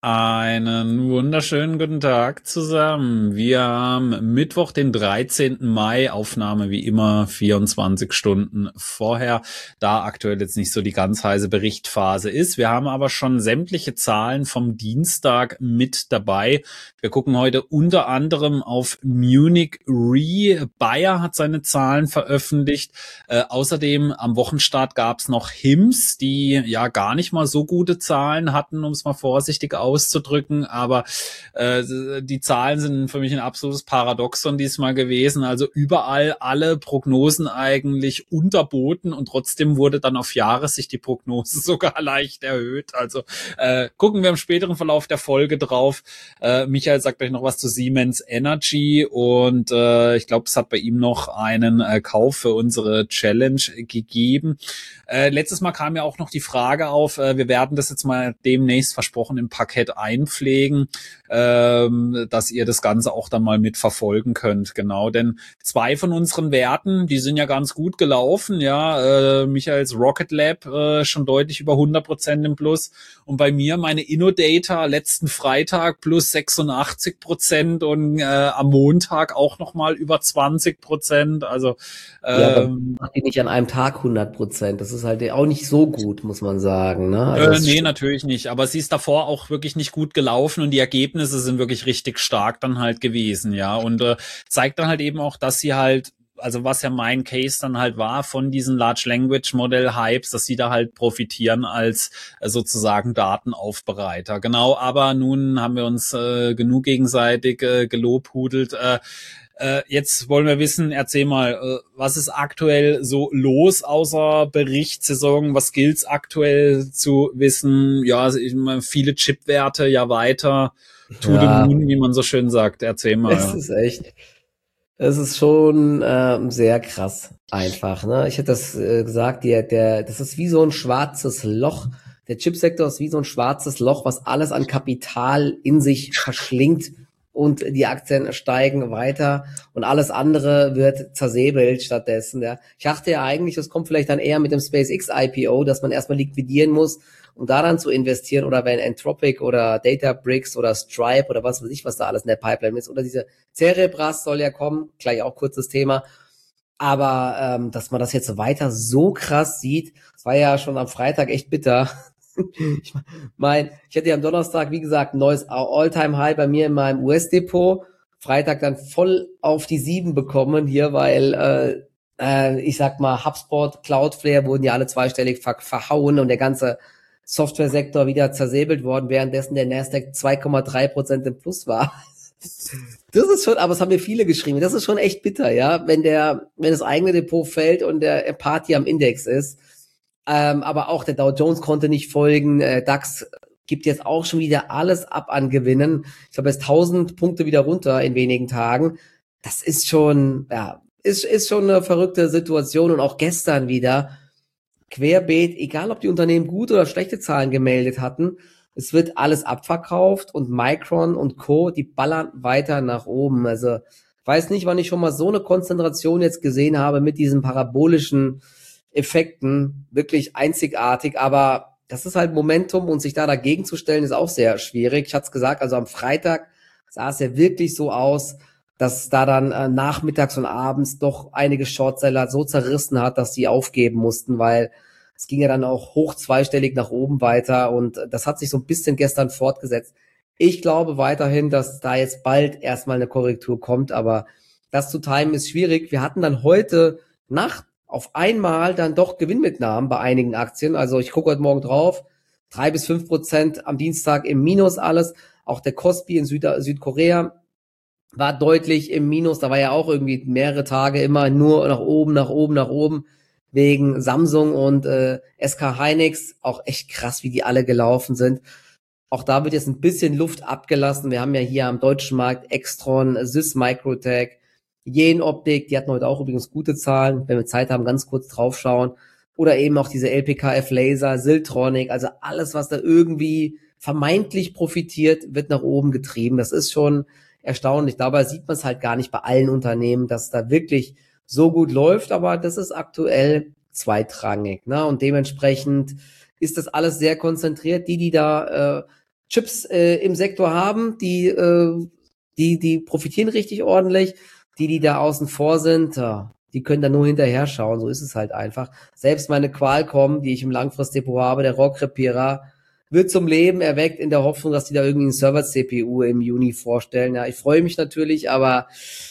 Einen wunderschönen guten Tag zusammen. Wir haben Mittwoch, den 13. Mai, Aufnahme wie immer 24 Stunden vorher, da aktuell jetzt nicht so die ganz heiße Berichtphase ist. Wir haben aber schon sämtliche Zahlen vom Dienstag mit dabei. Wir gucken heute unter anderem auf Munich Re. Bayer hat seine Zahlen veröffentlicht. Außerdem am Wochenstart gab es noch HIMSS, die ja gar nicht mal so gute Zahlen hatten, um es mal vorsichtig auszudrücken, aber die Zahlen sind für mich ein absolutes Paradoxon diesmal gewesen. Also überall alle Prognosen eigentlich unterboten und trotzdem wurde dann auf Jahressicht die Prognose sogar leicht erhöht. Also gucken wir im späteren Verlauf der Folge drauf. Michael sagt euch noch was zu Siemens Energy und ich glaube, es hat bei ihm noch einen Kauf für unsere Challenge gegeben. Letztes Mal kam ja auch noch die Frage auf, wir werden das jetzt mal demnächst versprochen im Parkett einpflegen, dass ihr das Ganze auch dann mal mitverfolgen könnt. Genau, denn zwei von unseren Werten, die sind ja ganz gut gelaufen. Ja, Michaels Rocket Lab schon deutlich über 100% im Plus und bei mir meine Innodata letzten Freitag plus 86% und am Montag auch nochmal über 20%. Also Ja, aber macht die nicht an einem Tag 100%. Das ist halt auch nicht so gut, muss man sagen. Ne? Also nee, natürlich nicht. Aber sie ist davor auch wirklich nicht gut gelaufen und die Ergebnisse sind wirklich richtig stark dann halt gewesen, ja. Und zeigt dann halt eben auch, dass sie halt, also was ja mein Case dann halt war von diesen Large Language Model Hypes, dass sie da halt profitieren als sozusagen Datenaufbereiter. Genau, aber nun haben wir uns genug gegenseitig gelobhudelt. Jetzt wollen wir wissen, erzähl mal, was ist aktuell so los außer Berichtssaison? Was gilt's aktuell zu wissen? Ja, ich meine, viele Chipwerte ja weiter to the moon, wie man so schön sagt. Erzähl mal. Es ist schon sehr krass einfach. Ne? Ich hätte das gesagt, das ist wie so ein schwarzes Loch. Der Chipsektor ist wie so ein schwarzes Loch, was alles an Kapital in sich verschlingt. Und die Aktien steigen weiter und alles andere wird zersäbelt stattdessen. Ja. Ich dachte ja eigentlich, das kommt vielleicht dann eher mit dem SpaceX IPO, dass man erstmal liquidieren muss, um daran zu investieren, oder wenn Anthropic oder Databricks oder Stripe oder was weiß ich, was da alles in der Pipeline ist, oder diese Cerebras soll ja kommen, gleich auch kurzes Thema. Aber dass man das jetzt weiter so krass sieht, das war ja schon am Freitag echt bitter. Ich hatte ja am Donnerstag, wie gesagt, ein neues All-Time-High bei mir in meinem US-Depot. Freitag dann voll auf die 7 bekommen hier, weil ich sag mal, HubSpot, Cloudflare wurden ja alle zweistellig verhauen und der ganze Software-Sektor wieder zersäbelt worden, währenddessen der Nasdaq 2,3% im Plus war. Das ist schon, aber es haben mir viele geschrieben, das ist schon echt bitter, ja, wenn das eigene Depot fällt und der Party am Index ist. Aber auch der Dow Jones konnte nicht folgen. DAX gibt jetzt auch schon wieder alles ab an Gewinnen. Ich glaube, jetzt 1000 Punkte wieder runter in wenigen Tagen. Das ist schon, ja, ist schon eine verrückte Situation. Und auch gestern wieder querbeet, egal ob die Unternehmen gute oder schlechte Zahlen gemeldet hatten, es wird alles abverkauft und Micron und Co., die ballern weiter nach oben. Also, ich weiß nicht, wann ich schon mal so eine Konzentration jetzt gesehen habe mit diesen parabolischen Effekten, wirklich einzigartig, aber das ist halt Momentum und sich da dagegen zu stellen, ist auch sehr schwierig. Ich hatte es gesagt, also am Freitag sah es ja wirklich so aus, dass da dann nachmittags und abends doch einige Shortseller so zerrissen hat, dass sie aufgeben mussten, weil es ging ja dann auch hoch zweistellig nach oben weiter und das hat sich so ein bisschen gestern fortgesetzt. Ich glaube weiterhin, dass da jetzt bald erstmal eine Korrektur kommt, aber das zu timen ist schwierig. Wir hatten dann heute Nacht auf einmal dann doch Gewinnmitnahmen bei einigen Aktien. Also ich gucke heute Morgen drauf, 3-5% am Dienstag im Minus alles. Auch der Kospi in Südkorea war deutlich im Minus. Da war ja auch irgendwie mehrere Tage immer nur nach oben, nach oben, nach oben. Wegen Samsung und SK Hynix. Auch echt krass, wie die alle gelaufen sind. Auch da wird jetzt ein bisschen Luft abgelassen. Wir haben ja hier am deutschen Markt Extron, Sys Microtech, Jenoptik, die hatten heute auch übrigens gute Zahlen, wenn wir Zeit haben, ganz kurz draufschauen. Oder eben auch diese LPKF Laser, Siltronic, also alles, was da irgendwie vermeintlich profitiert, wird nach oben getrieben. Das ist schon erstaunlich. Dabei sieht man es halt gar nicht bei allen Unternehmen, dass da wirklich so gut läuft, aber das ist aktuell zweitrangig. Ne? Und dementsprechend ist das alles sehr konzentriert. Die da Chips im Sektor haben, die profitieren richtig ordentlich. Die da außen vor sind, ja, die können da nur hinterher schauen. So ist es halt einfach. Selbst meine Qualcomm, die ich im Langfristdepot habe, der Rohrkrepierer, wird zum Leben erweckt in der Hoffnung, dass die da irgendwie einen Server-CPU im Juni vorstellen. Ja, ich freue mich natürlich, aber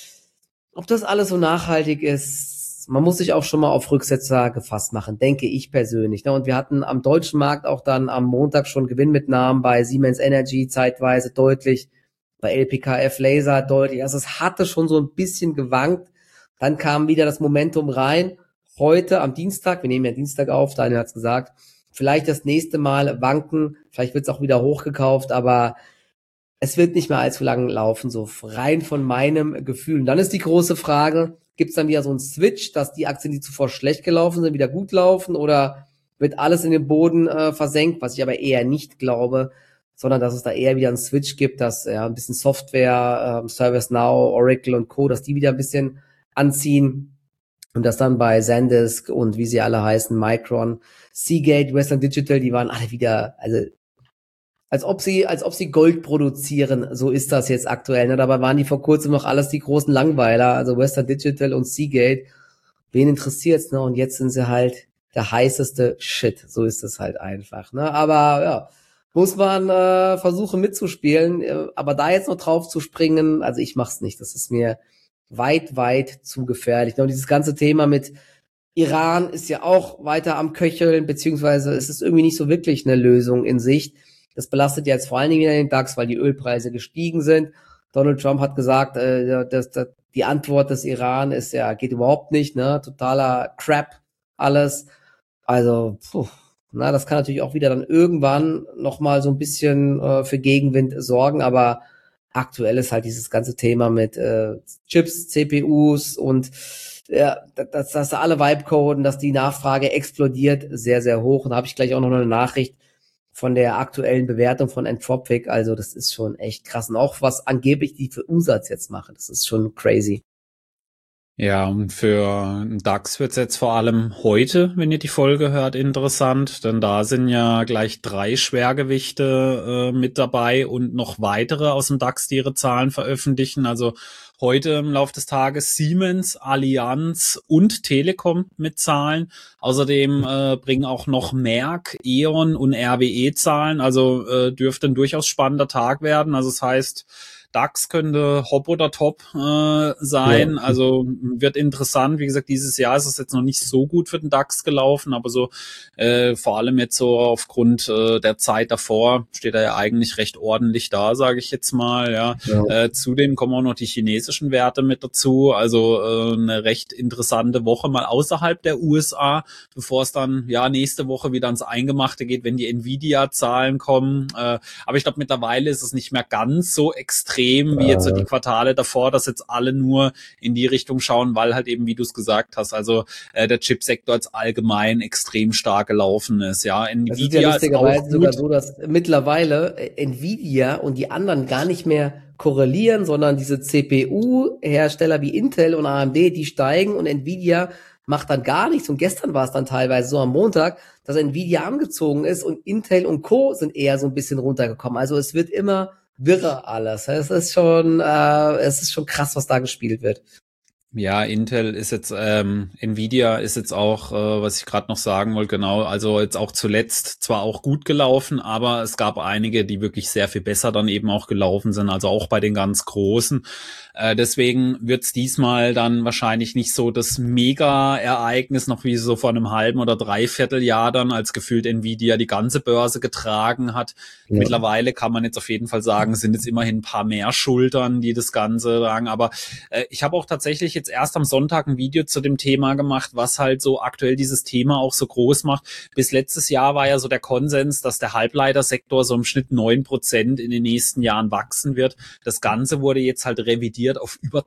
ob das alles so nachhaltig ist, man muss sich auch schon mal auf Rücksetzer gefasst machen, denke ich persönlich. Und wir hatten am deutschen Markt auch dann am Montag schon Gewinnmitnahmen bei Siemens Energy zeitweise deutlich, bei LPKF Laser deutlich. Also es hatte schon so ein bisschen gewankt. Dann kam wieder das Momentum rein. Heute am Dienstag, wir nehmen ja Dienstag auf, Daniel hat's gesagt, vielleicht das nächste Mal wanken, vielleicht wird's auch wieder hochgekauft, aber es wird nicht mehr allzu lang laufen, so rein von meinem Gefühl. Und dann ist die große Frage, gibt's dann wieder so einen Switch, dass die Aktien, die zuvor schlecht gelaufen sind, wieder gut laufen, oder wird alles in den Boden versenkt, was ich aber eher nicht glaube, sondern dass es da eher wieder einen Switch gibt, dass ein bisschen Software, ServiceNow, Oracle und Co., dass die wieder ein bisschen anziehen und dass dann bei Zendesk und wie sie alle heißen, Micron, Seagate, Western Digital, die waren alle wieder, also als ob sie Gold produzieren, so ist das jetzt aktuell. Ne? Dabei waren die vor kurzem noch alles die großen Langweiler, also Western Digital und Seagate. Wen interessiert's, ne? Und jetzt sind sie halt der heißeste Shit, so ist es halt einfach. Ne? Aber ja, muss man versuchen mitzuspielen, aber da jetzt noch drauf zu springen, also ich mach's nicht, das ist mir weit zu gefährlich. Und dieses ganze Thema mit Iran ist ja auch weiter am Köcheln, beziehungsweise es ist irgendwie nicht so wirklich eine Lösung in Sicht. Das belastet jetzt vor allen Dingen wieder den DAX, weil die Ölpreise gestiegen sind. Donald Trump hat gesagt, dass die Antwort des Iran ist geht überhaupt nicht, ne, totaler Crap alles. Also, das kann natürlich auch wieder dann irgendwann nochmal so ein bisschen für Gegenwind sorgen, aber aktuell ist halt dieses ganze Thema mit Chips, CPUs und dass da alle Vibe-Coden, dass die Nachfrage explodiert, sehr, sehr hoch. Und da habe ich gleich auch noch eine Nachricht von der aktuellen Bewertung von Anthropic. Also das ist schon echt krass. Und auch was angeblich die für Umsatz jetzt machen, das ist schon crazy. Ja, und für DAX wird's jetzt vor allem heute, wenn ihr die Folge hört, interessant, denn da sind ja gleich 3 Schwergewichte mit dabei und noch weitere aus dem DAX, die ihre Zahlen veröffentlichen. Also heute im Laufe des Tages Siemens, Allianz und Telekom mit Zahlen. Außerdem bringen auch noch Merck, E.ON und RWE Zahlen. Also dürfte ein durchaus spannender Tag werden. Also das heißt, DAX könnte hopp oder top sein, ja. Also wird interessant. Wie gesagt, dieses Jahr ist es jetzt noch nicht so gut für den DAX gelaufen, aber so vor allem jetzt so aufgrund der Zeit davor steht er ja eigentlich recht ordentlich da, sage ich jetzt mal. Ja. Zudem kommen auch noch die chinesischen Werte mit dazu, also eine recht interessante Woche mal außerhalb der USA, bevor es dann nächste Woche wieder ans Eingemachte geht, wenn die Nvidia-Zahlen kommen. Aber ich glaube, mittlerweile ist es nicht mehr ganz so extrem wie jetzt so die Quartale davor, dass jetzt alle nur in die Richtung schauen, weil halt eben, wie du es gesagt hast, also der Chipsektor als allgemein extrem stark gelaufen ist. Ja, Nvidia ist lustigerweise sogar so, dass mittlerweile Nvidia und die anderen gar nicht mehr korrelieren, sondern diese CPU-Hersteller wie Intel und AMD, die steigen und Nvidia macht dann gar nichts. Und gestern war es dann teilweise so am Montag, dass Nvidia angezogen ist und Intel und Co. sind eher so ein bisschen runtergekommen. Also es wird immer wirre alles. Es ist schon krass, was da gespielt wird. Ja, Intel ist jetzt, Nvidia ist jetzt auch, was ich gerade noch sagen wollte, genau, also jetzt auch zuletzt zwar auch gut gelaufen, aber es gab einige, die wirklich sehr viel besser dann eben auch gelaufen sind, also auch bei den ganz Großen. Deswegen wird's diesmal dann wahrscheinlich nicht so das Mega-Ereignis, noch wie so vor einem halben oder Dreivierteljahr dann, als gefühlt Nvidia die ganze Börse getragen hat. Ja. Mittlerweile kann man jetzt auf jeden Fall sagen, sind jetzt immerhin ein paar mehr Schultern, die das Ganze tragen, aber ich habe auch tatsächlich jetzt erst am Sonntag ein Video zu dem Thema gemacht, was halt so aktuell dieses Thema auch so groß macht. Bis letztes Jahr war ja so der Konsens, dass der Halbleitersektor so im Schnitt 9% in den nächsten Jahren wachsen wird. Das Ganze wurde jetzt halt revidiert auf über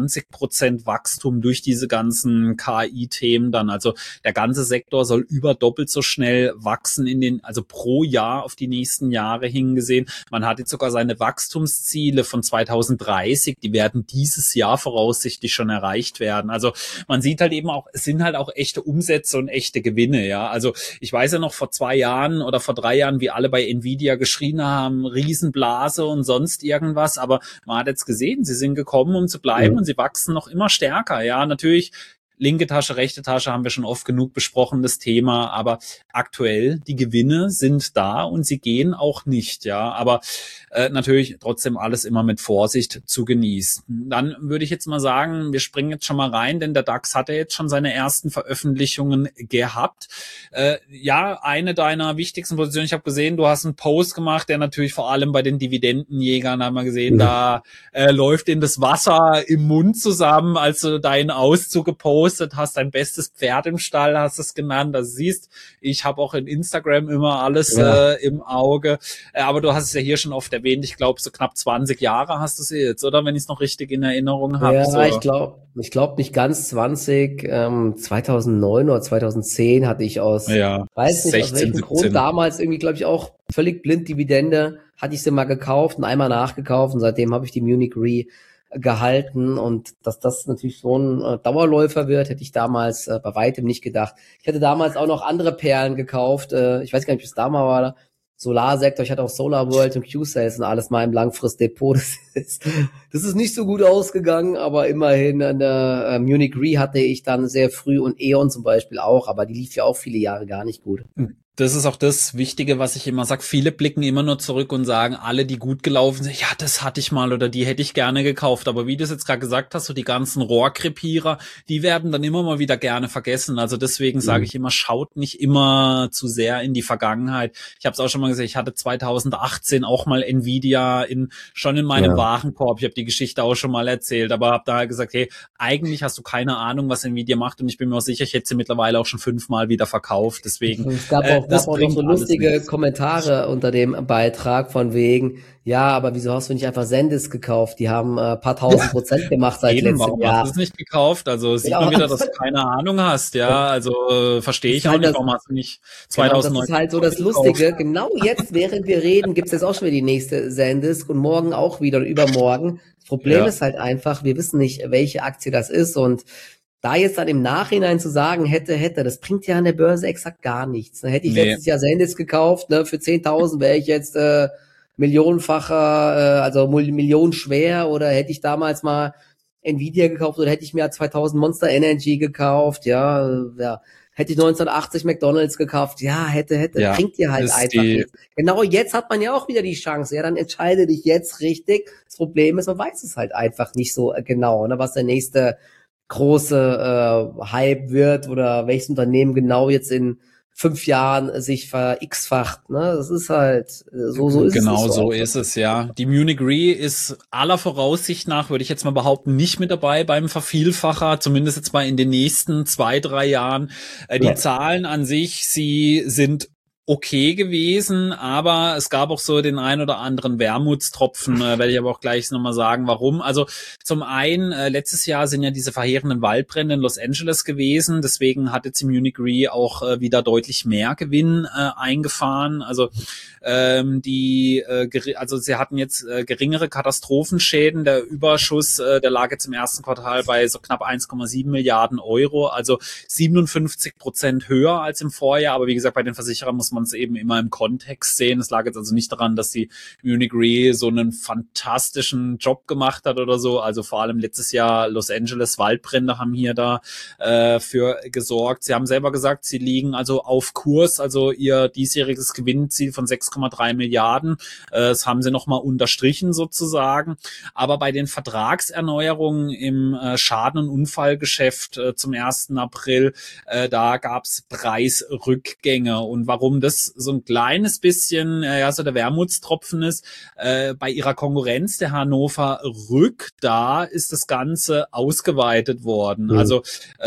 20% Wachstum durch diese ganzen KI-Themen dann. Also der ganze Sektor soll über doppelt so schnell wachsen also pro Jahr auf die nächsten Jahre hingesehen. Man hat jetzt sogar seine Wachstumsziele von 2030, die werden dieses Jahr voraussichtlich schon erreicht. erreicht werden. Also man sieht halt eben auch, es sind halt auch echte Umsätze und echte Gewinne, ja. Also ich weiß ja noch vor 2 Jahren oder vor 3 Jahren, wie alle bei Nvidia geschrien haben, Riesenblase und sonst irgendwas, aber man hat jetzt gesehen, sie sind gekommen, um zu bleiben und sie wachsen noch immer stärker, ja. Natürlich linke Tasche, rechte Tasche haben wir schon oft genug besprochen, das Thema, aber aktuell, die Gewinne sind da und sie gehen auch nicht, ja, aber natürlich trotzdem alles immer mit Vorsicht zu genießen. Dann würde ich jetzt mal sagen, wir springen jetzt schon mal rein, denn der DAX hat ja jetzt schon seine ersten Veröffentlichungen gehabt. Ja, eine deiner wichtigsten Positionen, ich habe gesehen, du hast einen Post gemacht, der natürlich vor allem bei den Dividendenjägern, haben wir gesehen, da läuft in das Wasser im Mund zusammen, als du deinen Auszug gepostet hast, dein bestes Pferd im Stall, hast es genannt. Also siehst, ich habe auch in Instagram immer alles im Auge. Aber du hast es ja hier schon oft erwähnt, ich glaube, so knapp 20 Jahre hast du es jetzt, oder? Wenn ich es noch richtig in Erinnerung habe. Ja, so. ich glaube nicht ganz 20. 2009 oder 2010 hatte ich weiß nicht, aus 16, welchem 17. Grund damals irgendwie, glaube ich, auch völlig blind Dividende, hatte ich sie mal gekauft und einmal nachgekauft und seitdem habe ich die Munich Re gehalten und dass das natürlich so ein Dauerläufer wird, hätte ich damals bei weitem nicht gedacht. Ich hatte damals auch noch andere Perlen gekauft, ich weiß gar nicht, wie es damals war, Solarsektor, ich hatte auch SolarWorld und Q-Sales und alles mal im Langfristdepot. Das ist nicht so gut ausgegangen, aber immerhin an der Munich Re hatte ich dann sehr früh und E.ON zum Beispiel auch, aber die lief ja auch viele Jahre gar nicht gut. Das ist auch das Wichtige, was ich immer sage. Viele blicken immer nur zurück und sagen, alle, die gut gelaufen sind, ja, das hatte ich mal oder die hätte ich gerne gekauft. Aber wie du es jetzt gerade gesagt hast, so die ganzen Rohrkrepierer, die werden dann immer mal wieder gerne vergessen. Also deswegen sage ich immer, schaut nicht immer zu sehr in die Vergangenheit. Ich habe es auch schon mal gesagt, ich hatte 2018 auch mal Nvidia schon in meinem Warenkorb. Ich habe die Geschichte auch schon mal erzählt, aber habe da gesagt, hey, eigentlich hast du keine Ahnung, was Nvidia macht und ich bin mir auch sicher, ich hätte sie mittlerweile auch schon 5-mal wieder verkauft. Deswegen es gab auch noch so lustige Kommentare unter dem Beitrag von wegen, ja, aber wieso hast du nicht einfach Sendis gekauft? Die haben paar 1000% gemacht seit letztem Jahr. Hast du es nicht gekauft? Also sieht man wieder, dass du keine Ahnung hast, ja. Also verstehe ich auch nicht, warum hast du nicht 2009. Das ist halt so das Lustige. Genau jetzt, während wir reden, gibt's jetzt auch schon wieder die nächste Sendis und morgen auch wieder und übermorgen. Das Problem ist halt einfach, wir wissen nicht, welche Aktie das ist und da jetzt dann im Nachhinein zu sagen, hätte, das bringt ja an der Börse exakt gar nichts. Dann hätte ich letztes Jahr Sendis gekauft, ne, für 10.000 wäre ich jetzt millionenfacher, also millionenschwer, oder hätte ich damals mal Nvidia gekauft oder hätte ich mir 2000 Monster Energy gekauft, hätte ich 1980 McDonald's gekauft, hätte, bringt dir halt einfach nichts. Genau jetzt hat man ja auch wieder die Chance, dann entscheide dich jetzt richtig. Das Problem ist, man weiß es halt einfach nicht so genau, ne, was der nächste große Hype wird oder welches Unternehmen genau jetzt in 5 Jahren sich ver-x-facht, ne? Das ist halt, so ist es. Genau, so ist es, ja. Die Munich Re ist aller Voraussicht nach, würde ich jetzt mal behaupten, nicht mit dabei beim Vervielfacher, zumindest jetzt mal in den nächsten 2-3 Jahren. Die Zahlen an sich, sie sind okay gewesen, aber es gab auch so den ein oder anderen Wermutstropfen, werde ich aber auch gleich nochmal sagen, warum. Also zum einen, letztes Jahr sind ja diese verheerenden Waldbrände in Los Angeles gewesen, deswegen hat jetzt die Munich Re auch wieder deutlich mehr Gewinn eingefahren. Also sie hatten jetzt geringere Katastrophenschäden. Der Überschuss, der lag jetzt im ersten Quartal bei so knapp 1,7 Milliarden Euro, also 57% höher als im Vorjahr. Aber wie gesagt, bei den Versicherern muss man es eben immer im Kontext sehen. Es lag jetzt also nicht daran, dass die Munich Re so einen fantastischen Job gemacht hat oder so. Also vor allem letztes Jahr Los Angeles Waldbrände haben hier da für gesorgt. Sie haben selber gesagt, sie liegen also auf Kurs, also ihr diesjähriges Gewinnziel von 6,3 Milliarden. Das haben sie nochmal unterstrichen sozusagen. Aber bei den Vertragserneuerungen im Schaden- und Unfallgeschäft zum 1. April, da gab es Preisrückgänge. Und warum das so ein kleines bisschen so der Wermutstropfen ist, bei ihrer Konkurrenz, der Hannover Rück, da ist das Ganze ausgeweitet worden. Also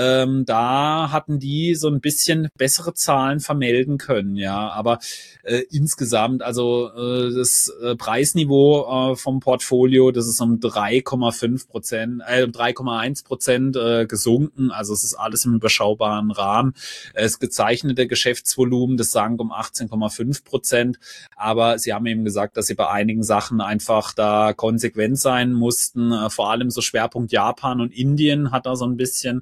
da hatten die so ein bisschen bessere Zahlen vermelden können, ja. Aber insgesamt, also das Preisniveau vom Portfolio, das ist um 3,1% gesunken. Also es ist alles im überschaubaren Rahmen. Das gezeichnete Geschäftsvolumen, das sank um 18,5%. Aber sie haben eben gesagt, dass sie bei einigen Sachen einfach da konsequent sein mussten. Vor allem so Schwerpunkt Japan und Indien hat da so ein bisschen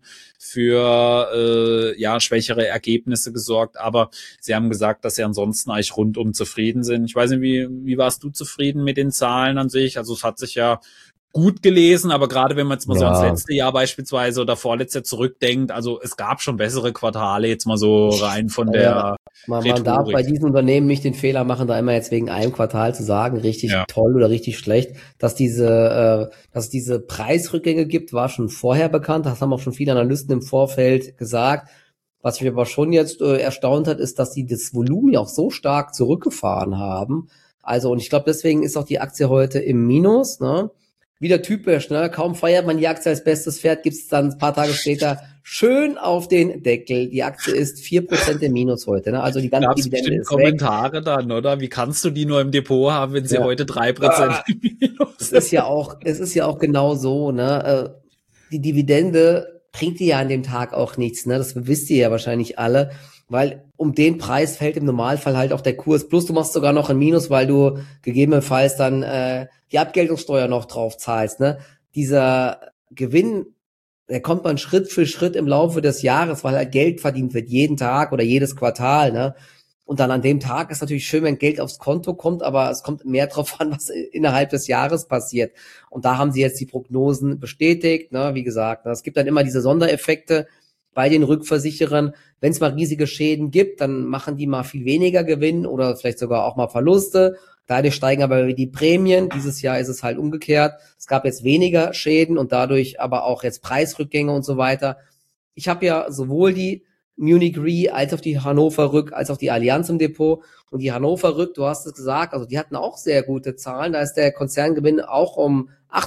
für schwächere Ergebnisse gesorgt. Aber sie haben gesagt, dass sie ansonsten eigentlich rundum zufrieden sind. Ich weiß nicht, wie warst du zufrieden mit den Zahlen an sich? Also es hat sich ja gut gelesen, aber gerade wenn man jetzt mal so ans letzte Jahr beispielsweise oder vorletzte zurückdenkt, also es gab schon bessere Quartale, jetzt mal so rein von der Man darf bei diesen Unternehmen nicht den Fehler machen, da immer jetzt wegen einem Quartal zu sagen, richtig toll oder richtig schlecht. Dass diese Preisrückgänge gibt, war schon vorher bekannt. Das haben auch schon viele Analysten im Vorfeld gesagt. Was mich aber schon jetzt erstaunt hat, ist, dass die das Volumen ja auch so stark zurückgefahren haben. Also, und ich glaube, deswegen ist auch die Aktie heute im Minus, ne? Wieder typisch, ne? Kaum feiert man die Aktie als bestes Pferd, gibt's dann ein paar Tage später schön auf den Deckel. Die Aktie ist 4% im Minus heute, ne? Also die ganze Dividende ist Kommentare weg. Dann, oder? Wie kannst du die nur im Depot haben, wenn sie heute 3% im Minus ist? Es ist ja auch genau so, ne? Die Dividende bringt dir ja an dem Tag auch nichts, ne? Das wisst ihr ja wahrscheinlich alle, weil um den Preis fällt im Normalfall halt auch der Kurs. Plus du machst sogar noch ein Minus, weil du gegebenenfalls dann die Abgeltungssteuer noch drauf zahlst, ne? Dieser Gewinn, der kommt man Schritt für Schritt im Laufe des Jahres, weil halt Geld verdient wird, jeden Tag oder jedes Quartal, ne? Und dann an dem Tag ist natürlich schön, wenn Geld aufs Konto kommt, aber es kommt mehr drauf an, was innerhalb des Jahres passiert. Und da haben sie jetzt die Prognosen bestätigt, ne? Wie gesagt, ne? Es gibt dann immer diese Sondereffekte bei den Rückversicherern. Wenn es mal riesige Schäden gibt, dann machen die mal viel weniger Gewinn oder vielleicht sogar auch mal Verluste. Dadurch steigen aber die Prämien. Dieses Jahr ist es halt umgekehrt. Es gab jetzt weniger Schäden und dadurch aber auch jetzt Preisrückgänge und so weiter. Ich habe ja sowohl die Munich Re als auch die Hannover Rück als auch die Allianz im Depot. Und die Hannover Rück, du hast es gesagt, also die hatten auch sehr gute Zahlen. Da ist der Konzerngewinn auch um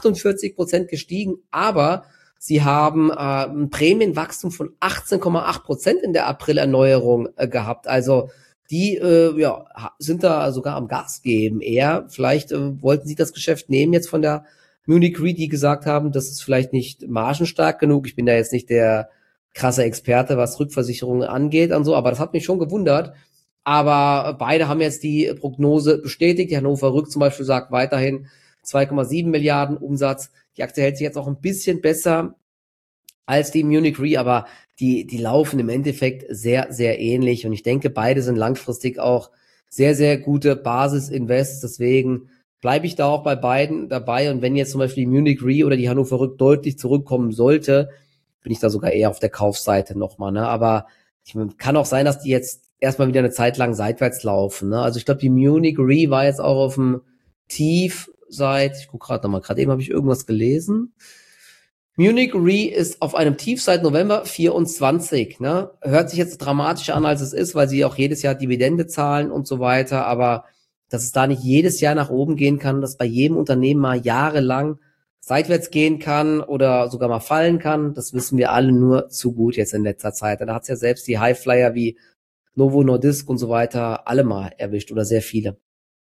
48% gestiegen, aber sie haben ein Prämienwachstum von 18,8% in der April-Erneuerung gehabt. Also die sind da sogar am Gas geben eher. Vielleicht wollten sie das Geschäft nehmen jetzt von der Munich Re, die gesagt haben, das ist vielleicht nicht margenstark genug. Ich bin da jetzt nicht der krasse Experte, was Rückversicherungen angeht und so, aber das hat mich schon gewundert. Aber beide haben jetzt die Prognose bestätigt. Die Hannover Rück zum Beispiel sagt weiterhin 2,7 Milliarden Umsatz. Die Aktie hält sich jetzt auch ein bisschen besser als die Munich Re, aber die laufen im Endeffekt sehr, sehr ähnlich. Und ich denke, beide sind langfristig auch sehr, sehr gute Basis-Invests. Deswegen bleibe ich da auch bei beiden dabei. Und wenn jetzt zum Beispiel die Munich Re oder die Hannover Rück deutlich zurückkommen sollte, bin ich da sogar eher auf der Kaufseite nochmal, ne? Aber kann auch sein, dass die jetzt erstmal wieder eine Zeit lang seitwärts laufen, ne? Also ich glaube, die Munich Re war jetzt auch auf dem Tief ich gucke gerade nochmal, gerade eben habe ich irgendwas gelesen. Munich Re ist auf einem Tief seit November 24, ne? Hört sich jetzt dramatischer an, als es ist, weil sie auch jedes Jahr Dividende zahlen und so weiter, aber dass es da nicht jedes Jahr nach oben gehen kann, dass bei jedem Unternehmen mal jahrelang seitwärts gehen kann oder sogar mal fallen kann, das wissen wir alle nur zu gut jetzt in letzter Zeit. Da hat es ja selbst die Highflyer wie Novo Nordisk und so weiter alle mal erwischt oder sehr viele.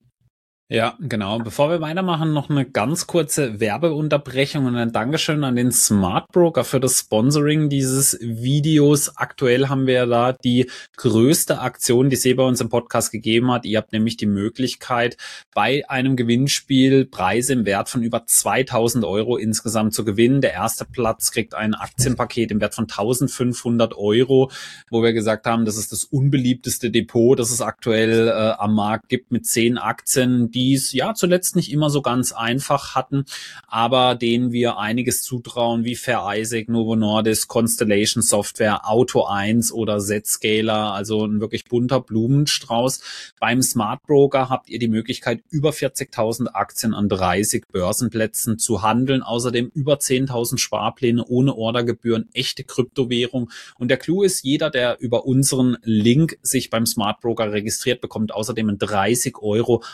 Ja, genau. Bevor wir weitermachen, noch eine ganz kurze Werbeunterbrechung und ein Dankeschön an den Smart Broker für das Sponsoring dieses Videos. Aktuell haben wir da die größte Aktion, die es bei uns im Podcast gegeben hat. Ihr habt nämlich die Möglichkeit, bei einem Gewinnspiel Preise im Wert von über 2.000 Euro insgesamt zu gewinnen. Der erste Platz kriegt ein Aktienpaket im Wert von 1.500 Euro, wo wir gesagt haben, das ist das unbeliebteste Depot, das es aktuell am Markt gibt, mit 10 Aktien, die es ja zuletzt nicht immer so ganz einfach hatten, aber denen wir einiges zutrauen, wie Fair Isaac, Novo Nordisk, Constellation Software, Auto 1 oder Zscaler, also ein wirklich bunter Blumenstrauß. Beim Smart Broker habt ihr die Möglichkeit, über 40.000 Aktien an 30 Börsenplätzen zu handeln, außerdem über 10.000 Sparpläne ohne Ordergebühren, echte Kryptowährung. Und der Clou ist, jeder, der über unseren Link sich beim Smart Broker registriert, bekommt außerdem einen 30 Euro Amazon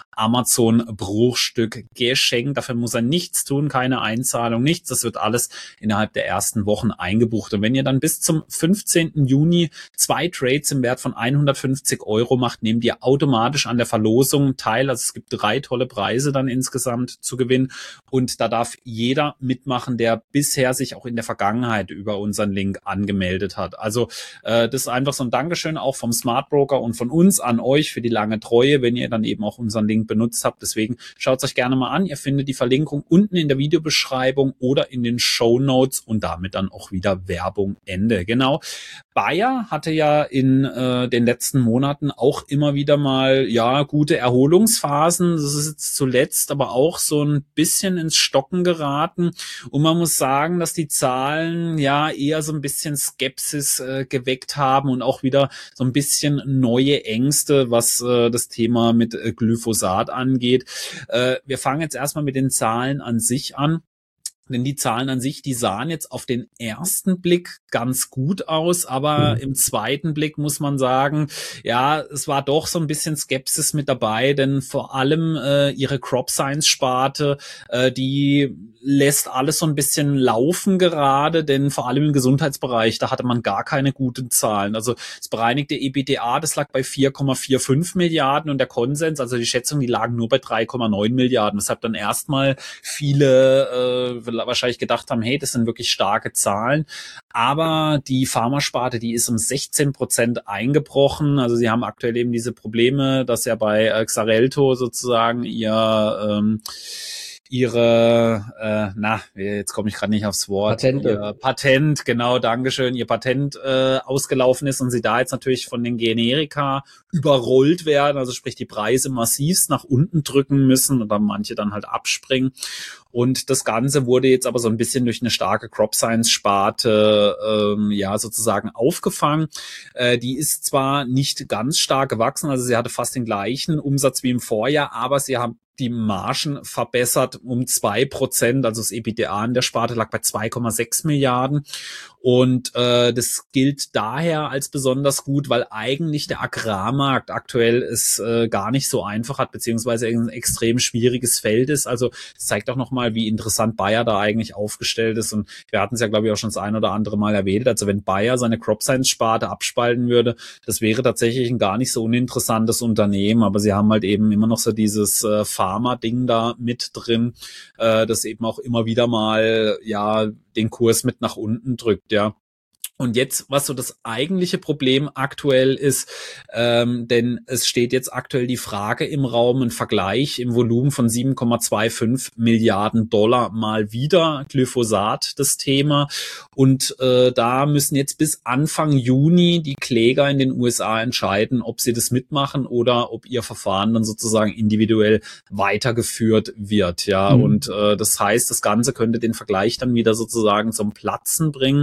Amazon-Bruchstück geschenkt. Dafür muss er nichts tun, keine Einzahlung, nichts. Das wird alles innerhalb der ersten Wochen eingebucht. Und wenn ihr dann bis zum 15. Juni 2 Trades im Wert von 150 Euro macht, nehmt ihr automatisch an der Verlosung teil. Also es gibt 3 tolle Preise dann insgesamt zu gewinnen. Und da darf jeder mitmachen, der bisher sich auch in der Vergangenheit über unseren Link angemeldet hat. Also das ist einfach so ein Dankeschön auch vom Smart Broker und von uns an euch für die lange Treue, wenn ihr dann eben auch unseren Link benutzt habt. Deswegen schaut es euch gerne mal an. Ihr findet die Verlinkung unten in der Videobeschreibung oder in den Shownotes und damit dann auch wieder Werbung Ende. Genau. Bayer hatte ja in den letzten Monaten auch immer wieder mal gute Erholungsphasen. Das ist jetzt zuletzt aber auch so ein bisschen ins Stocken geraten. Und man muss sagen, dass die Zahlen eher so ein bisschen Skepsis geweckt haben und auch wieder so ein bisschen neue Ängste, was das Thema mit Glyphosat angeht. Wir fangen jetzt erstmal mit den Zahlen an sich an. Denn die Zahlen an sich, die sahen jetzt auf den ersten Blick ganz gut aus, aber im zweiten Blick muss man sagen, es war doch so ein bisschen Skepsis mit dabei, denn vor allem ihre Crop Science Sparte, die lässt alles so ein bisschen laufen gerade, denn vor allem im Gesundheitsbereich, da hatte man gar keine guten Zahlen. Also das bereinigte EBITDA, das lag bei 4,45 Milliarden und der Konsens, also die Schätzungen, die lagen nur bei 3,9 Milliarden, weshalb dann erstmal viele wahrscheinlich gedacht haben, hey, das sind wirklich starke Zahlen. Aber die Pharmasparte, die ist um 16% eingebrochen. Also sie haben aktuell eben diese Probleme, dass ja bei Xarelto sozusagen jetzt komme ich gerade nicht aufs Wort. Ihr Patent, genau, Dankeschön, ihr Patent ausgelaufen ist und sie da jetzt natürlich von den Generika überrollt werden, also sprich die Preise massivst nach unten drücken müssen oder manche dann halt abspringen. Und das Ganze wurde jetzt aber so ein bisschen durch eine starke Crop Science Sparte sozusagen aufgefangen. Die ist zwar nicht ganz stark gewachsen, also sie hatte fast den gleichen Umsatz wie im Vorjahr, aber sie haben die Margen verbessert um 2%, also das EBITDA in der Sparte lag bei 2,6 Milliarden. Und das gilt daher als besonders gut, weil eigentlich der Agrarmarkt aktuell es gar nicht so einfach hat, beziehungsweise ein extrem schwieriges Feld ist. Also es zeigt auch nochmal, wie interessant Bayer da eigentlich aufgestellt ist. Und wir hatten es ja, glaube ich, auch schon das ein oder andere Mal erwähnt. Also wenn Bayer seine Crop Science Sparte abspalten würde, das wäre tatsächlich ein gar nicht so uninteressantes Unternehmen. Aber sie haben halt eben immer noch so dieses Pharma-Ding da mit drin, das eben auch immer wieder mal den Kurs mit nach unten drückt, ja. Und jetzt, was so das eigentliche Problem aktuell ist, denn es steht jetzt aktuell die Frage im Raum, ein Vergleich im Volumen von 7,25 Milliarden Dollar mal wieder Glyphosat, das Thema. Und da müssen jetzt bis Anfang Juni die Kläger in den USA entscheiden, ob sie das mitmachen oder ob ihr Verfahren dann sozusagen individuell weitergeführt wird. Ja, und das heißt, das Ganze könnte den Vergleich dann wieder sozusagen zum Platzen bringen.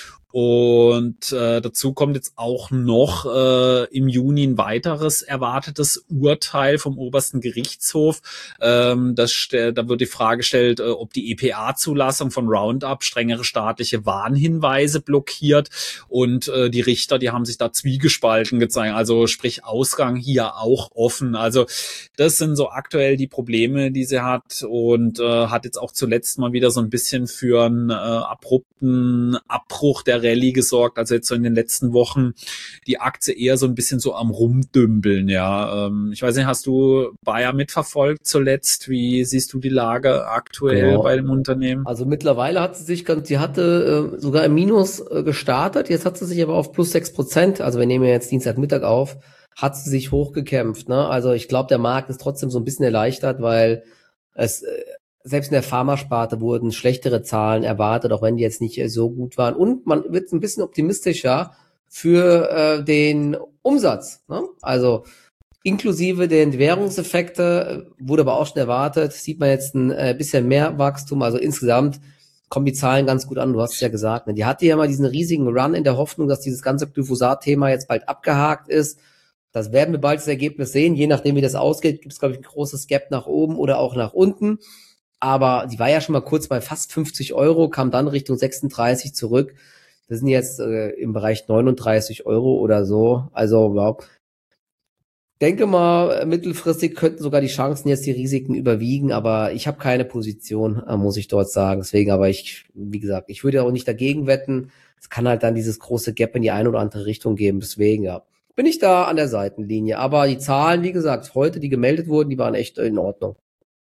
Und dazu kommt jetzt auch noch im Juni ein weiteres erwartetes Urteil vom obersten Gerichtshof. Da wird die Frage gestellt, ob die EPA-Zulassung von Roundup strengere staatliche Warnhinweise blockiert. Und die Richter, die haben sich da zwiegespalten gezeigt. Also sprich Ausgang hier auch offen. Also das sind so aktuell die Probleme, die sie hat und hat jetzt auch zuletzt mal wieder so ein bisschen für einen abrupten Abbruch der Rallye gesorgt, also jetzt so in den letzten Wochen die Aktie eher so ein bisschen so am Rumdümpeln, ja. Ich weiß nicht, hast du Bayer mitverfolgt zuletzt? Wie siehst du die Lage aktuell bei dem Unternehmen? Also mittlerweile hat sie hatte sogar im Minus gestartet, jetzt hat sie sich aber auf plus 6%, also wir nehmen ja jetzt Dienstagmittag auf, hat sie sich hochgekämpft, ne? Also ich glaube, der Markt ist trotzdem so ein bisschen erleichtert, weil es selbst in der Pharmasparte wurden schlechtere Zahlen erwartet, auch wenn die jetzt nicht so gut waren. Und man wird ein bisschen optimistischer für den Umsatz, ne? Also inklusive der Entwährungseffekte wurde aber auch schon erwartet, sieht man jetzt ein bisschen mehr Wachstum. Also insgesamt kommen die Zahlen ganz gut an, du hast es ja gesagt. Ne? Die hatte ja mal diesen riesigen Run in der Hoffnung, dass dieses ganze Glyphosat-Thema jetzt bald abgehakt ist. Das werden wir bald das Ergebnis sehen. Je nachdem, wie das ausgeht, gibt es, glaube ich, ein großes Gap nach oben oder auch nach unten. Aber die war ja schon mal kurz bei fast 50 Euro, kam dann Richtung 36 zurück. Das sind jetzt im Bereich 39 Euro oder so. Also Denke mal, mittelfristig könnten sogar die Chancen jetzt die Risiken überwiegen, aber ich habe keine Position, muss ich dort sagen. Deswegen, aber wie gesagt, ich würde auch nicht dagegen wetten. Es kann halt dann dieses große Gap in die eine oder andere Richtung geben. Deswegen, ja, bin ich da an der Seitenlinie. Aber die Zahlen, wie gesagt, heute, die gemeldet wurden, die waren echt in Ordnung.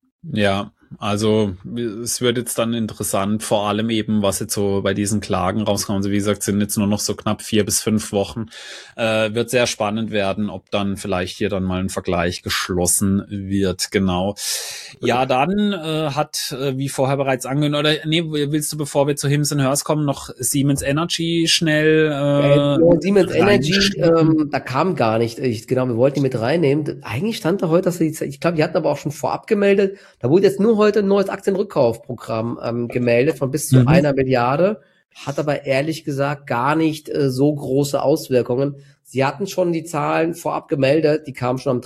Ja, also es wird jetzt dann interessant, vor allem eben, was jetzt so bei diesen Klagen rauskommt. Also wie gesagt, sind jetzt nur noch so knapp 4 bis 5 Wochen. Wird sehr spannend werden, ob dann vielleicht hier dann mal ein Vergleich geschlossen wird. Genau. Ja, dann wie vorher bereits angekündigt, oder nee, willst du, bevor wir zu Hims and Hers kommen, noch Siemens Energy schnell Siemens Energy, da kam gar nicht. Genau, wir wollten die mit reinnehmen. Eigentlich stand da heute, dass ich glaube, die hatten aber auch schon vorab gemeldet. Da wurde jetzt nur heute ein neues Aktienrückkaufprogramm gemeldet von bis zu 1 Milliarde. Hat aber ehrlich gesagt gar nicht so große Auswirkungen. Sie hatten schon die Zahlen vorab gemeldet, die kamen schon am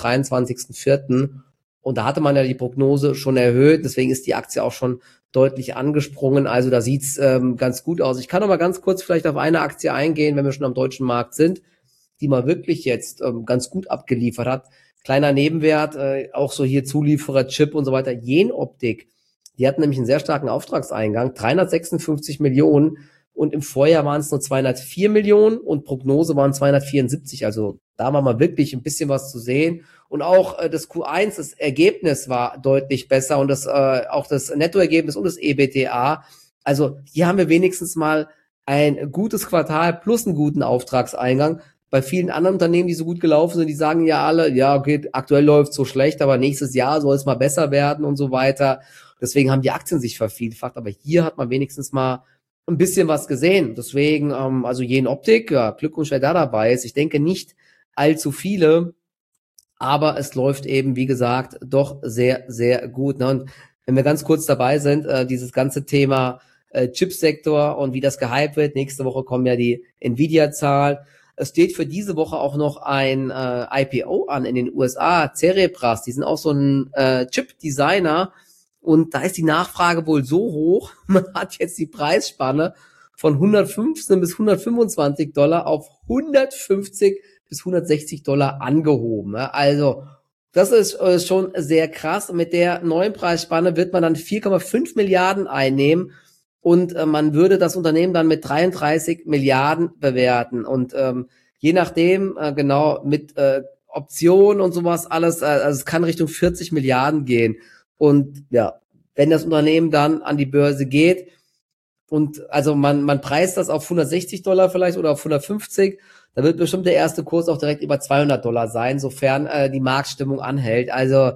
23.04. Und da hatte man ja die Prognose schon erhöht, deswegen ist die Aktie auch schon deutlich angesprungen. Also da sieht's ganz gut aus. Ich kann noch mal ganz kurz vielleicht auf eine Aktie eingehen, wenn wir schon am deutschen Markt sind, die mal wirklich jetzt ganz gut abgeliefert hat. Kleiner Nebenwert, auch so hier Zulieferer, Chip und so weiter. Jenoptik, die hatten nämlich einen sehr starken Auftragseingang, 356 Millionen und im Vorjahr waren es nur 204 Millionen und Prognose waren 274. Also da war mal wirklich ein bisschen was zu sehen. Und auch das Q1, das Ergebnis war deutlich besser und auch das Nettoergebnis und das EBITDA. Also hier haben wir wenigstens mal ein gutes Quartal plus einen guten Auftragseingang. Bei vielen anderen Unternehmen, die so gut gelaufen sind, die sagen ja alle, ja, okay, aktuell läuft so schlecht, aber nächstes Jahr soll es mal besser werden und so weiter. Deswegen haben die Aktien sich vervielfacht. Aber hier hat man wenigstens mal ein bisschen was gesehen. Deswegen, also Jenoptik, ja, Glückwunsch, wer da dabei ist. Ich denke nicht allzu viele, aber es läuft eben, wie gesagt, doch sehr, sehr gut. Ne? Und wenn wir ganz kurz dabei sind, dieses ganze Thema Chipsektor und wie das gehypt wird. Nächste Woche kommen ja die Nvidia-Zahlen. Es steht für diese Woche auch noch ein IPO an in den USA, Cerebras. Die sind auch so ein Chip-Designer. Und da ist die Nachfrage wohl so hoch, man hat jetzt die Preisspanne von 115 bis 125 Dollar auf 150 bis 160 Dollar angehoben. Also das ist schon sehr krass. Mit der neuen Preisspanne wird man dann 4,5 Milliarden einnehmen und man würde das Unternehmen dann mit 33 Milliarden bewerten. Und je nachdem, genau, mit Optionen und sowas alles, also es kann Richtung 40 Milliarden gehen. Und ja, wenn das Unternehmen dann an die Börse geht und also man preist das auf 160 Dollar vielleicht oder auf 150, dann wird bestimmt der erste Kurs auch direkt über 200 Dollar sein, sofern die Marktstimmung anhält. Also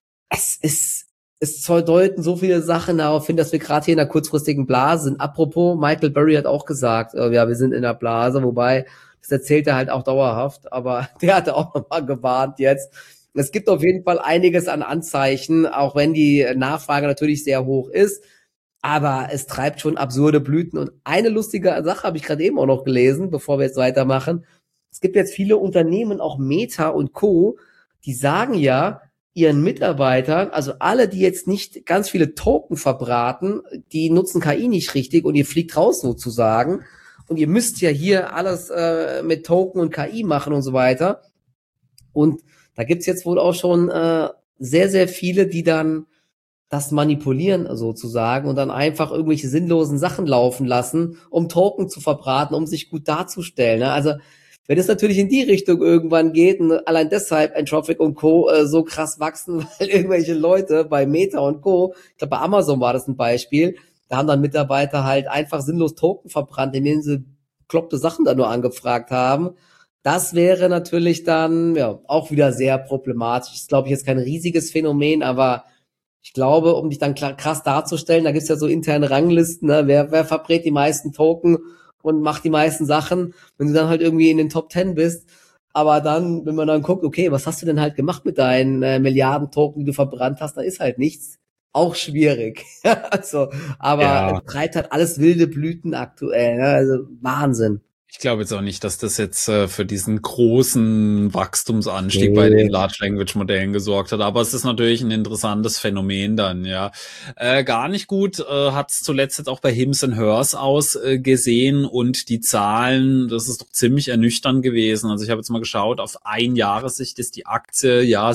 es deuten so viele Sachen darauf hin, dass wir gerade hier in einer kurzfristigen Blase sind. Apropos, Michael Burry hat auch gesagt, ja, wir sind in einer Blase, wobei, das erzählt er halt auch dauerhaft, aber der hatte auch nochmal gewarnt jetzt. Es gibt auf jeden Fall einiges an Anzeichen, auch wenn die Nachfrage natürlich sehr hoch ist. Aber es treibt schon absurde Blüten. Und eine lustige Sache habe ich gerade eben auch noch gelesen, bevor wir jetzt weitermachen. Es gibt jetzt viele Unternehmen, auch Meta und Co., die sagen ja ihren Mitarbeitern, also alle, die jetzt nicht ganz viele Token verbraten, die nutzen KI nicht richtig und ihr fliegt raus sozusagen. Und ihr müsst ja hier alles mit Token und KI machen und so weiter. Und da gibt's jetzt wohl auch schon sehr, sehr viele, die dann das manipulieren sozusagen und dann einfach irgendwelche sinnlosen Sachen laufen lassen, um Token zu verbraten, um sich gut darzustellen. Ne? Also wenn es natürlich in die Richtung irgendwann geht und allein deshalb Anthropic und Co. So krass wachsen, weil irgendwelche Leute bei Meta und Co., ich glaube bei Amazon war das ein Beispiel, da haben dann Mitarbeiter halt einfach sinnlos Token verbrannt, indem sie bekloppte Sachen da nur angefragt haben. Das wäre natürlich dann ja auch wieder sehr problematisch. Das ist, glaube ich, jetzt kein riesiges Phänomen, aber ich glaube, um dich dann krass darzustellen, da gibt's ja so interne Ranglisten, ne? Wer verbrät die meisten Token und macht die meisten Sachen, wenn du dann halt irgendwie in den Top 10 bist. Aber dann, wenn man dann guckt, okay, was hast du denn halt gemacht mit deinen Milliarden Token, die du verbrannt hast, da ist halt nichts. Auch schwierig. Also, aber Ja. es treibt halt alles wilde Blüten aktuell. Ne? Also Wahnsinn. Ich glaube jetzt auch nicht, dass das jetzt für diesen großen Wachstumsanstieg bei den Large Language Modellen gesorgt hat. Aber es ist natürlich ein interessantes Phänomen dann, ja. Gar nicht gut hat es zuletzt jetzt auch bei Hims Hers ausgesehen und die Zahlen, das ist doch ziemlich ernüchternd gewesen. Also ich habe jetzt mal geschaut, auf Einjahressicht ist die Aktie ja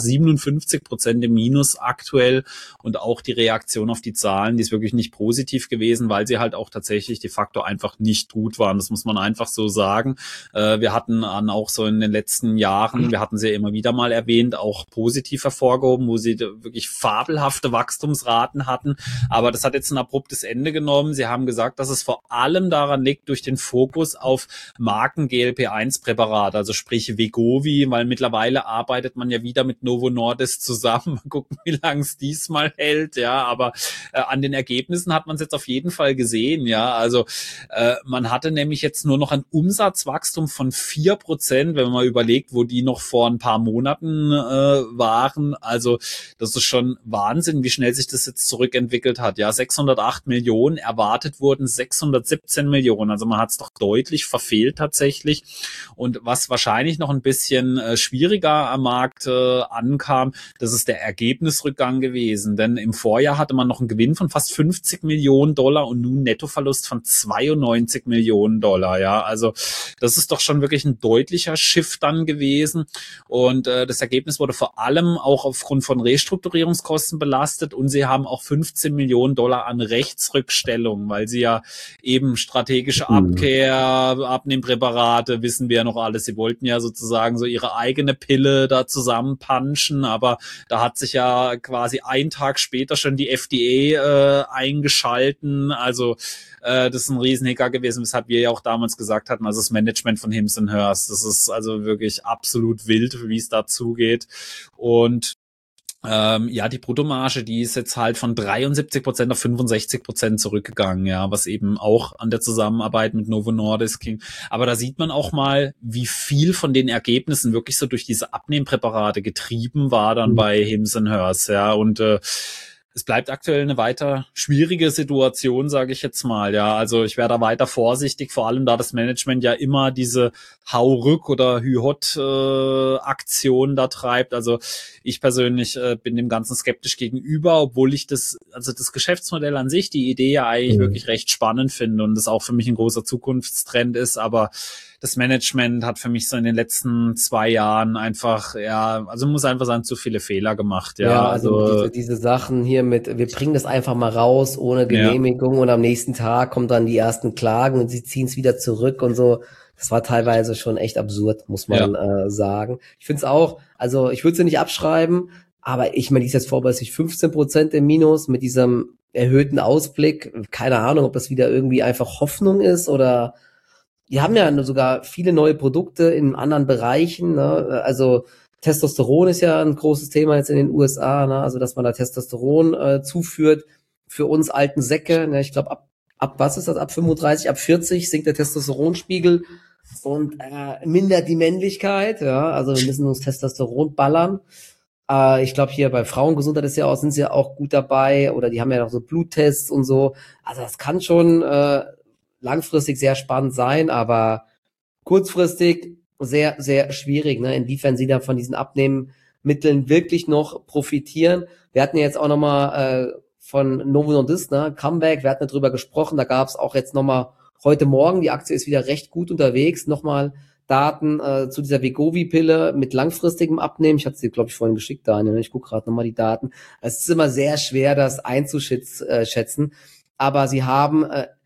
57% im Minus aktuell und auch die Reaktion auf die Zahlen, die ist wirklich nicht positiv gewesen, weil sie halt auch tatsächlich de facto einfach nicht gut waren. Das muss man einfach so sagen. Wir hatten auch so in den letzten Jahren, wir hatten sie ja immer wieder mal erwähnt, auch positiv hervorgehoben, wo sie wirklich fabelhafte Wachstumsraten hatten. Aber das hat jetzt ein abruptes Ende genommen. Sie haben gesagt, dass es vor allem daran liegt, durch den Fokus auf Marken-GLP-1-Präparate, also sprich Wegovy, weil mittlerweile arbeitet man ja wieder mit Novo Nordisk zusammen. Mal gucken, wie lange es diesmal hält. Ja, aber an den Ergebnissen hat man es jetzt auf jeden Fall gesehen. Ja, also man hatte nämlich jetzt nur noch ein Umsatzwachstum von 4%, wenn man mal überlegt, wo die noch vor ein paar Monaten waren. Also das ist schon Wahnsinn, wie schnell sich das jetzt zurückentwickelt hat. Ja, 608 Millionen, erwartet wurden 617 Millionen. Also man hat es doch deutlich verfehlt tatsächlich. Und was wahrscheinlich noch ein bisschen schwieriger am Markt ankam, das ist der Ergebnisrückgang gewesen. Denn im Vorjahr hatte man noch einen Gewinn von fast 50 Millionen Dollar und nun Nettoverlust von 92 Millionen Dollar. Ja, also das ist doch schon wirklich ein deutlicher Shift dann gewesen. Und das Ergebnis wurde vor allem auch aufgrund von Restrukturierungskosten belastet und sie haben auch 15 Millionen Dollar an Rechtsrückstellungen, weil sie ja eben strategische Abkehr, Abnehmpräparate, wissen wir ja noch alles. Sie wollten ja sozusagen so ihre eigene Pille da zusammenpanschen, aber da hat sich ja quasi einen Tag später schon die FDA eingeschalten. Also das ist ein Riesenhicker gewesen, weshalb wir ja auch damals gesagt hatten, also das Management von Hims Hers, das ist also wirklich absolut wild, wie es da zugeht. Und ja, die Bruttomarge, die ist jetzt halt von 73% auf 65% zurückgegangen, ja, was eben auch an der Zusammenarbeit mit Novo Nordisk ging. Aber da sieht man auch mal, wie viel von den Ergebnissen wirklich so durch diese Abnehmpräparate getrieben war dann bei Hims Hers, ja, und es bleibt aktuell eine weiter schwierige Situation, sage ich jetzt mal. Ja, also ich wäre da weiter vorsichtig, vor allem da das Management ja immer diese Hau-Rück- oder Hü-Hot-Aktion da treibt. Also ich persönlich bin dem Ganzen skeptisch gegenüber, obwohl ich das Geschäftsmodell an sich, die Idee ja eigentlich wirklich recht spannend finde und das auch für mich ein großer Zukunftstrend ist, aber das Management hat für mich so in den letzten 2 Jahren einfach, ja, also muss einfach sagen, zu viele Fehler gemacht. Ja, also diese Sachen hier mit, wir bringen das einfach mal raus ohne Genehmigung und am nächsten Tag kommen dann die ersten Klagen und sie ziehen es wieder zurück und so. Das war teilweise schon echt absurd, muss man sagen. Ich finde es auch, also ich würde sie nicht abschreiben, aber ich meine, die ist jetzt vorbörslich 15% im Minus mit diesem erhöhten Ausblick. Keine Ahnung, ob das wieder irgendwie einfach Hoffnung ist oder die haben ja sogar viele neue Produkte in anderen Bereichen, ne? Also Testosteron ist ja ein großes Thema jetzt in den USA, ne? Also dass man da Testosteron zuführt für uns alten Säcke. Ne? Ich glaube, ab was ist das? Ab 35, ab 40 sinkt der Testosteronspiegel und mindert die Männlichkeit. Ja, also wir müssen uns Testosteron ballern. Ich glaube, hier bei Frauengesundheit sind sie ja auch gut dabei oder die haben ja noch so Bluttests und so. Also das kann schon langfristig sehr spannend sein, aber kurzfristig sehr, sehr schwierig, ne? Inwiefern sie da von diesen Abnehmmitteln wirklich noch profitieren. Wir hatten ja jetzt auch nochmal von Novo Nordisk, ne? Comeback, wir hatten darüber gesprochen, da gab es auch jetzt nochmal heute Morgen, die Aktie ist wieder recht gut unterwegs, nochmal Daten zu dieser Wegovy-Pille mit langfristigem Abnehmen. Ich hatte sie, glaube ich, vorhin geschickt, Daniel, ich gucke gerade nochmal die Daten. Es ist immer sehr schwer, das einzuschätzen, aber sie haben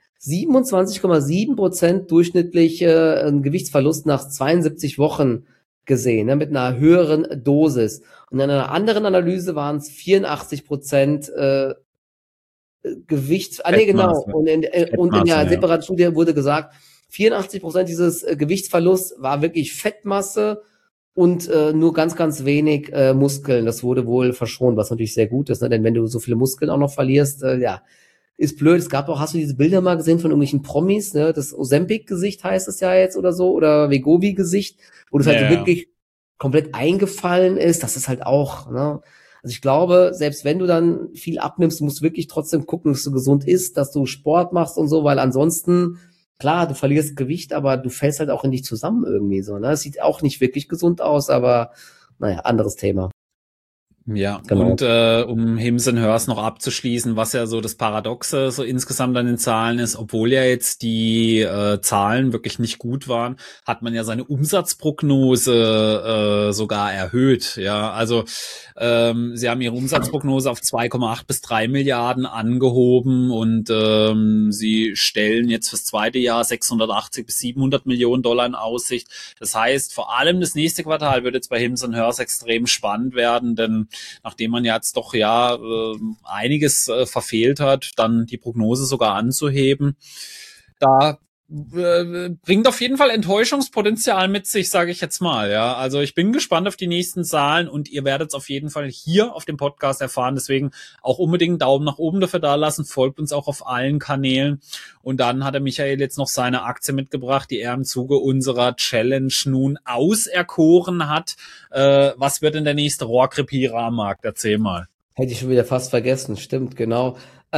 27,7% durchschnittlich Gewichtsverlust nach 72 Wochen gesehen, ne, mit einer höheren Dosis. Und in einer anderen Analyse waren es 84% Gewichts... genau. Und in der separaten Studie wurde gesagt, 84% dieses Gewichtsverlusts war wirklich Fettmasse und nur ganz, ganz wenig Muskeln. Das wurde wohl verschont, was natürlich sehr gut ist, ne? Denn wenn du so viele Muskeln auch noch verlierst, ist blöd. Es gab auch, hast du diese Bilder mal gesehen von irgendwelchen Promis, ne? Das Ozempic-Gesicht heißt es ja jetzt oder so, oder Wegovy-Gesicht, wo das halt so wirklich komplett eingefallen ist. Das ist halt auch, ne? Also ich glaube, selbst wenn du dann viel abnimmst, du musst wirklich trotzdem gucken, dass du gesund isst, dass du Sport machst und so, weil ansonsten klar, du verlierst Gewicht, aber du fällst halt auch in dich zusammen irgendwie so, ne? Es sieht auch nicht wirklich gesund aus, aber naja, anderes Thema. Ja, Genau. und um Hims and Hers noch abzuschließen, was ja so das Paradoxe so insgesamt an den Zahlen ist, obwohl ja jetzt die Zahlen wirklich nicht gut waren, hat man ja seine Umsatzprognose sogar erhöht. Ja, also sie haben ihre Umsatzprognose auf 2,8 bis 3 Milliarden angehoben und sie stellen jetzt fürs zweite Jahr 680 bis 700 Millionen Dollar in Aussicht. Das heißt, vor allem das nächste Quartal wird jetzt bei Hims and Hers extrem spannend werden, denn nachdem man jetzt doch einiges verfehlt hat, dann die Prognose sogar anzuheben, da bringt auf jeden Fall Enttäuschungspotenzial mit sich, sage ich jetzt mal. Ja, also ich bin gespannt auf die nächsten Zahlen und ihr werdet es auf jeden Fall hier auf dem Podcast erfahren. Deswegen auch unbedingt einen Daumen nach oben dafür dalassen. Folgt uns auch auf allen Kanälen. Und dann hat der Michael jetzt noch seine Aktie mitgebracht, die er im Zuge unserer Challenge nun auserkoren hat. Was wird denn der nächste Rohrkrepierer am Markt? Erzähl mal. Hätte ich schon wieder fast vergessen, stimmt, genau.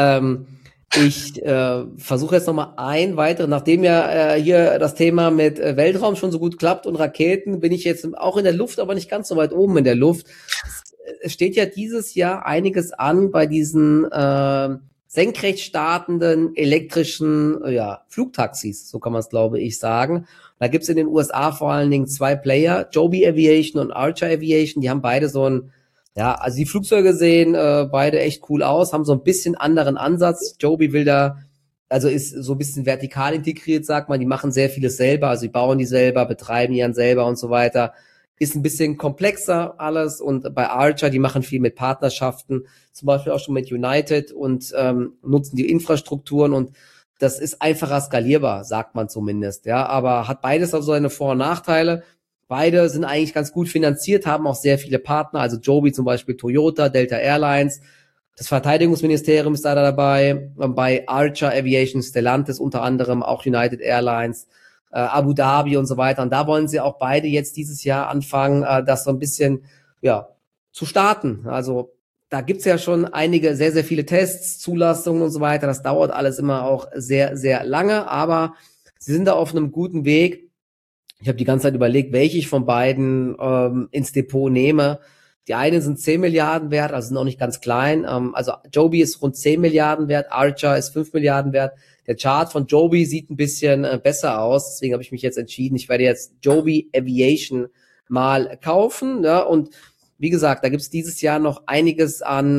Ich versuche jetzt nochmal ein weiteres, nachdem ja hier das Thema mit Weltraum schon so gut klappt und Raketen, bin ich jetzt auch in der Luft, aber nicht ganz so weit oben in der Luft. Es steht ja dieses Jahr einiges an bei diesen senkrecht startenden elektrischen Flugtaxis, so kann man es, glaube ich, sagen. Da gibt's in den USA vor allen Dingen 2 Player, Joby Aviation und Archer Aviation, die haben beide so ein also die Flugzeuge sehen beide echt cool aus, haben so ein bisschen anderen Ansatz. Joby will da, also ist so ein bisschen vertikal integriert, sagt man. Die machen sehr vieles selber, also die bauen die selber, betreiben die dann selber und so weiter. Ist ein bisschen komplexer alles und bei Archer, die machen viel mit Partnerschaften, zum Beispiel auch schon mit United und nutzen die Infrastrukturen und das ist einfacher skalierbar, sagt man zumindest. Ja, aber hat beides also seine Vor- und Nachteile. Beide sind eigentlich ganz gut finanziert, haben auch sehr viele Partner, also Joby zum Beispiel Toyota, Delta Airlines, das Verteidigungsministerium ist da dabei, bei Archer Aviation, Stellantis unter anderem, auch United Airlines, Abu Dhabi und so weiter. Und da wollen sie auch beide jetzt dieses Jahr anfangen, das so ein bisschen zu starten. Also da gibt's ja schon einige, sehr, sehr viele Tests, Zulassungen und so weiter. Das dauert alles immer auch sehr, sehr lange, aber sie sind da auf einem guten Weg. Ich habe die ganze Zeit überlegt, welche ich von beiden ins Depot nehme. Die einen sind 10 Milliarden wert, also sind auch nicht ganz klein. Also Joby ist rund 10 Milliarden wert, Archer ist 5 Milliarden wert. Der Chart von Joby sieht ein bisschen besser aus, deswegen habe ich mich jetzt entschieden, ich werde jetzt Joby Aviation mal kaufen. Ja, und wie gesagt, da gibt's dieses Jahr noch einiges an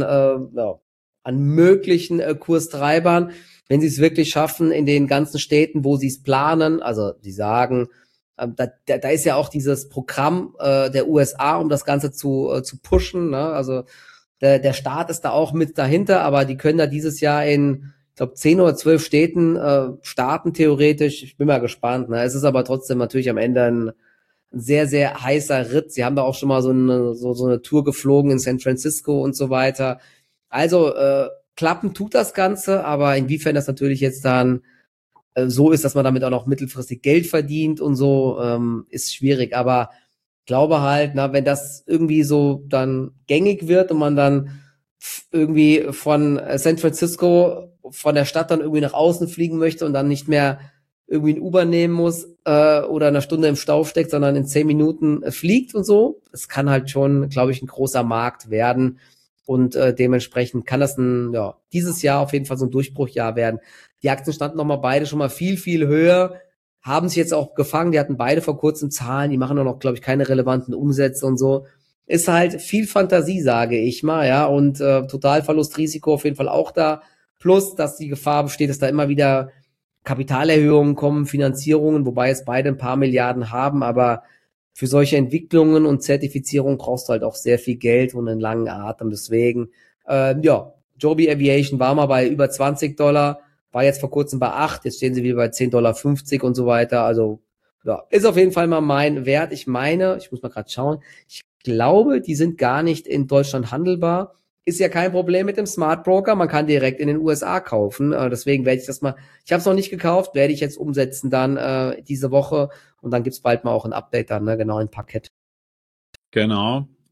möglichen Kurstreibern, wenn sie es wirklich schaffen, in den ganzen Städten, wo sie es planen, also die sagen, da ist ja auch dieses Programm der USA, um das Ganze zu pushen. Ne? Also der Staat ist da auch mit dahinter, aber die können da dieses Jahr in, ich glaube, 10 oder 12 Städten starten theoretisch. Ich bin mal gespannt. Ne? Es ist aber trotzdem natürlich am Ende ein sehr, sehr heißer Ritt. Sie haben da auch schon mal so eine Tour geflogen in San Francisco und so weiter. Also klappen tut das Ganze, aber inwiefern das natürlich jetzt dann so ist, dass man damit auch noch mittelfristig Geld verdient und so, ist schwierig. Aber ich glaube halt, wenn das irgendwie so dann gängig wird und man dann irgendwie von San Francisco, von der Stadt dann irgendwie nach außen fliegen möchte und dann nicht mehr irgendwie ein Uber nehmen muss oder eine Stunde im Stau steckt, sondern in 10 Minuten fliegt und so. Es kann halt schon, glaube ich, ein großer Markt werden. Und dementsprechend kann das dieses Jahr auf jeden Fall so ein Durchbruchjahr werden. Die Aktien standen nochmal beide schon mal viel, viel höher, haben sich jetzt auch gefangen. Die hatten beide vor kurzem Zahlen, die machen auch noch, glaube ich, keine relevanten Umsätze und so. Ist halt viel Fantasie, sage ich mal, ja, und Totalverlustrisiko auf jeden Fall auch da. Plus, dass die Gefahr besteht, dass da immer wieder Kapitalerhöhungen kommen, Finanzierungen, wobei jetzt beide ein paar Milliarden haben, aber für solche Entwicklungen und Zertifizierung brauchst du halt auch sehr viel Geld und einen langen Atem. Deswegen, Joby Aviation war mal bei über $20, war jetzt vor kurzem bei 8, jetzt stehen sie wieder bei $10,50 und so weiter. Also, ja, ist auf jeden Fall mal mein Wert. Ich meine, ich muss mal gerade schauen, ich glaube, die sind gar nicht in Deutschland handelbar. Ist ja kein Problem mit dem Smart Broker, man kann direkt in den USA kaufen. Deswegen werde ich das mal, ich habe es noch nicht gekauft, werde ich jetzt umsetzen dann diese Woche und dann gibt's bald mal auch ein Update dann, ne, genau, ein Parkett. Genau.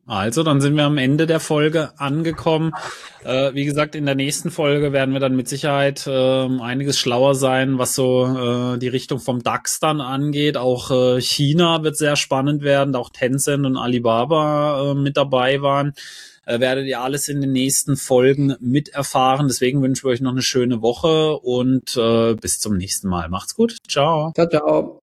Also, dann sind wir am Ende der Folge angekommen. Wie gesagt, in der nächsten Folge werden wir dann mit Sicherheit einiges schlauer sein, was so die Richtung vom DAX dann angeht. Auch China wird sehr spannend werden, da auch Tencent und Alibaba mit dabei waren. Werdet ihr alles in den nächsten Folgen miterfahren. Deswegen wünschen wir euch noch eine schöne Woche und bis zum nächsten Mal. Macht's gut. Ciao. Ciao, ciao.